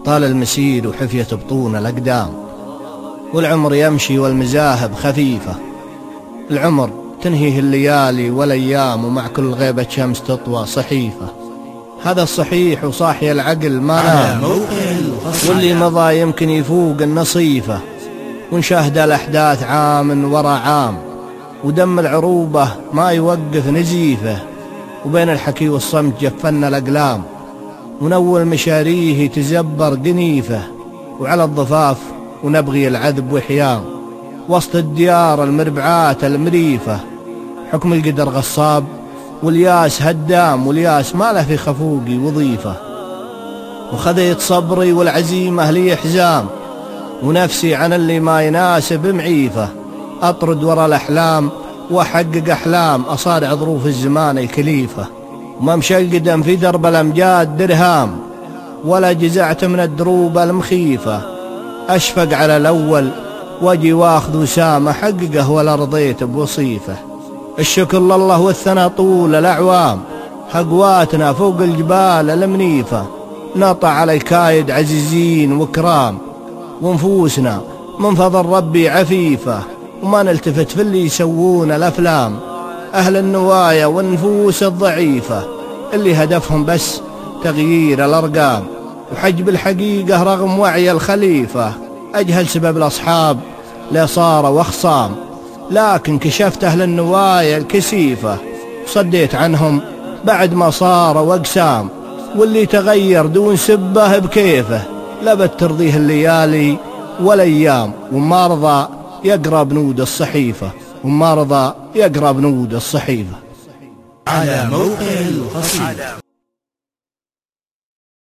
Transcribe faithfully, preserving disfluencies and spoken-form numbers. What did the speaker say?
طال المسير وحفيت بطون الأقدام، والعمر يمشي والمذاهب خفيفة. العمر تنهيه الليالي والأيام، ومع كل غيبة شمس تطوى صحيفة. هذا الصحيح وصاحي العقل ما نام، واللي مضى يمكن يفوق النصيفة. ونشاهد الأحداث عام ورا عام، ودم العروبة ما يوقف نزيفه. وبين الحكي والصمت جفنا الأقلام، ونول مشاريه تزبر قنيفه. وعلى الضفاف ونبغي العذب وحيام، وسط الديار المربعات المريفة. حكم القدر غصاب والياس هدام، والياس ما له في خفوقي وظيفة. وخذيت صبري والعزيمة لي حزام، ونفسي عن اللي ما يناسب معيفة. أطرد ورا الأحلام وأحقق أحلام، أصارع ظروف الزمان الكليفة. وما مشقدا في درب الأمجاد درهام، ولا جزعت من الدروب المخيفة. أشفق على الأول واجي واخذ وسام، أحققه ولا رضيت بوصيفة. الشكر لله والثنى طول الأعوام، هقواتنا فوق الجبال المنيفة. نطع على الكايد عزيزين وكرام، ونفوسنا من فضل ربي عفيفة. وما نلتفت في اللي يسوون الأفلام، أهل النوايا والنفوس الضعيفة، اللي هدفهم بس تغيير الأرقام وحجب الحقيقة رغم وعي الخليفة. أجهل سبب الأصحاب لا صار وخصام، لكن كشفت أهل النوايا الكسيفة. صديت عنهم بعد ما صار وأقسام، واللي تغير دون سبه بكيفه. لبت ترضيه الليالي والأيام، وما رضى يقرأ بنود الصحيفة، وما رضى يقرأ بنود الصحيفة. على موقع القصيدة.